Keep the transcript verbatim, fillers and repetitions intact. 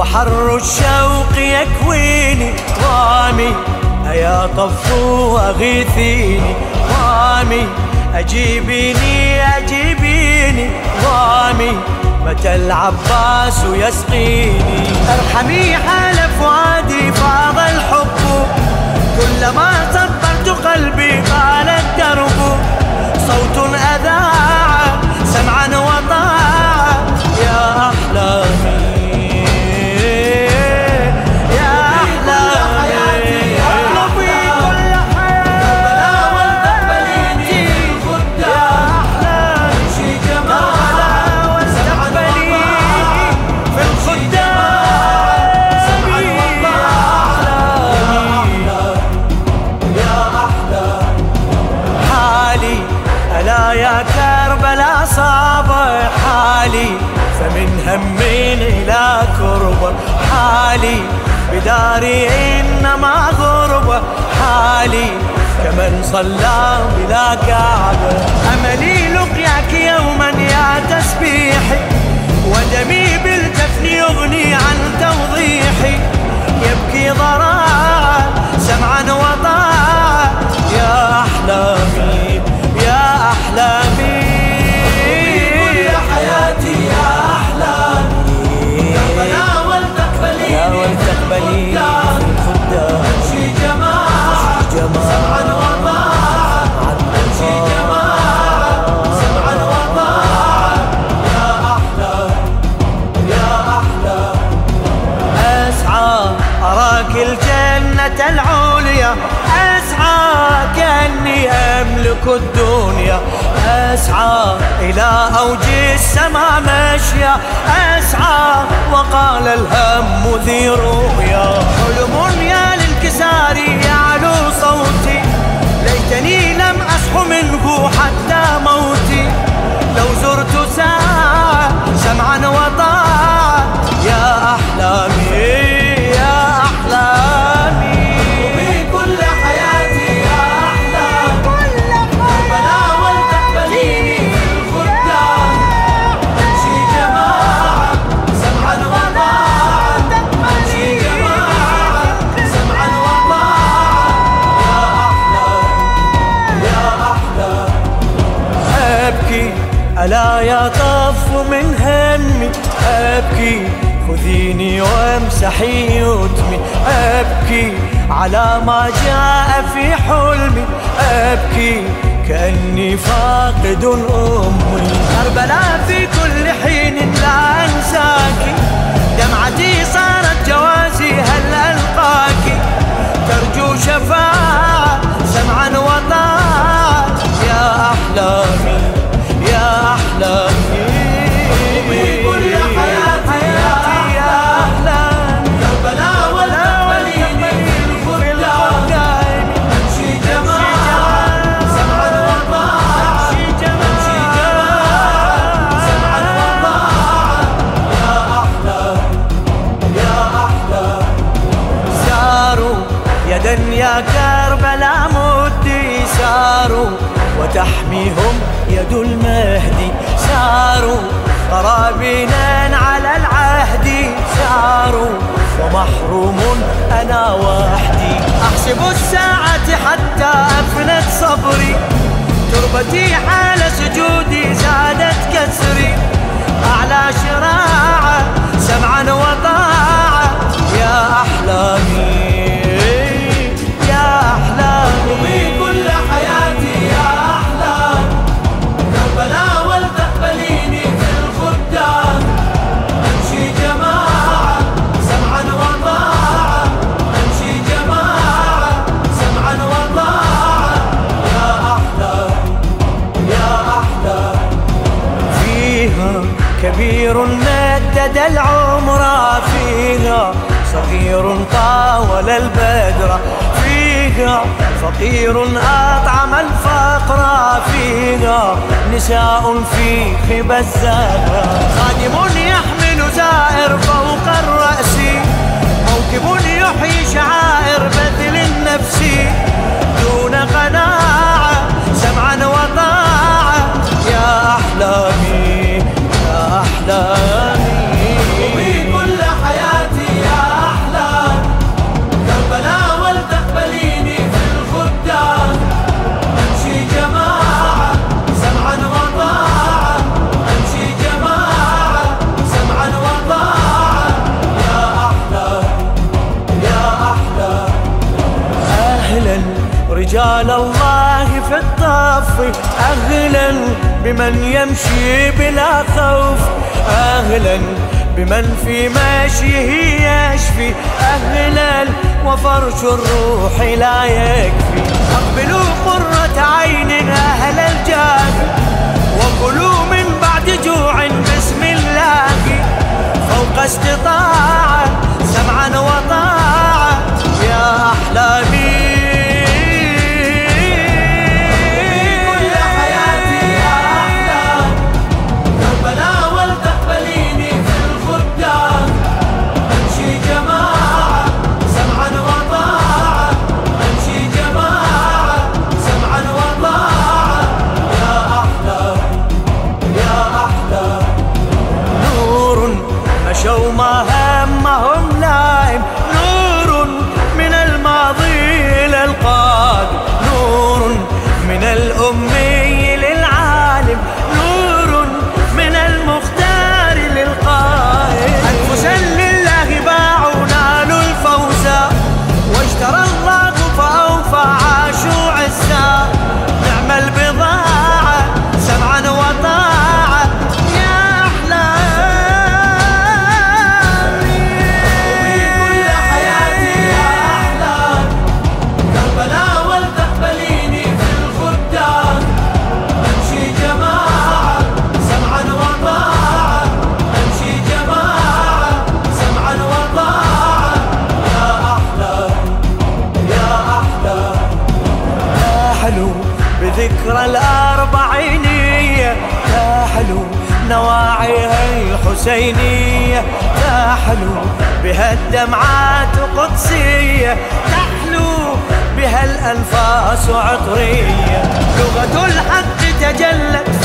بحر الشوق يكويني رامي أيا طفو أغيثيني رامي أجيبيني أجيبيني رامي متى العباس يسقيني ارحمي حال فؤادي فاض الحب كلما صبرت قلبي قال الدرب صوت أذاع سمعا وطاعا يا أحلامي يا كربلاء صابح حالي فمن هم إلى كربة حالي بداري إنما غربة حالي كمن صلى بلا كعبة أملي لقياك يوما يا تسبيحي ودمي بالجفن يغني عن توضيحي يبكي ضراعا سمعا وطاعا يا أحلامي يا أحلامي كل حياتي يا أحلامي كربلاء ولتقبليني يا ولتقبليني الخدام أمشي جماعة سمعا وطاعة أمشي جماعة سمعا وطاعة يا أحلام يا أحلام أسعى أراك الجنة العليا أسعى كأني أملك الدنيا أسعى إلى أوج السما مشيا أسعى وقال الهم ذي رؤيا حلم يا للكسار يعلو صوتي ليتني لم أصح منه حتى موتي لو زرت ساعة سمعا وطاعا يا أحلامي يا أحلامي ألا يا طف من همي أبكي خذيني وامسحي يتمي أبكي على ما جاء في حلمي أبكي كأني فاقد أمي كربلاء في كل حين لا أنساك دمعتي صارت جوازي هل ألقاك ترجو شفاعة سمعا وطاعا يا أحلامي يا أحلامي كل حياتي يا أحلامي كربلاء ولتقبليني في الخدام أمشي جماعة سمعا وطاعا أمشي جماعة سمعا وطاعا يا أحلام يا أحلام ساروا يدا يا كربلاء مدي ساروا وتحميهم يد المهدي ساروا قرابينا على العهد ساروا ومحروم أنا وحدي أحسب الساعة حتى أفنت صبري تربتي حال سجودي زادت كسري أعلى شراعة سمعا وطاعا يا أحلامي يا أحلامي كل حياتي يا أحلام كربلاء ولتقبليني في الخدام أمشي جماعة سمعا وطاعا أمشي جماعة سمعا وطاعا يا أحلام يا أحلام فيها كبير ندد العمر فيها صغير طاول البدر فيها فقير أطعم الفقر فيها نساء في خبى الزهرة خادم يحمل زائر فوق الرأس موكب يحيي شعائر بذل النفس دون قناعة سمعا وطاعة يا أحلامي يا أحلامي كل حياتي رجال الله في الطف، أهلا بمن يمشي بلا خوف، أهلا بمن في مشيه يشفي، أهلا وفرش الروح لا يكفي. أقبلوا قرة عين أهل الجاه، وكلوا من بعد جوع بسم الله، فوق استطاعة سمعا وطاعة يا أحلامي. مشوا ما همهم نائم، نور من الماضي إلى القادم، نور من الأمي للعالم، نور من المختار للقائم. أنفسا لله باعوا نالوا الفوز، واشترى الله فأوفى عاشوا عزا، نعم البضاعة سمعا وطاعة يا أحلام. بذكرى الأربعينية تحلو نواعيها الحسينية، تحلو بها الدمعات قدسية، تحلو بها الأنفاس عطرية، لغة الحق تجلت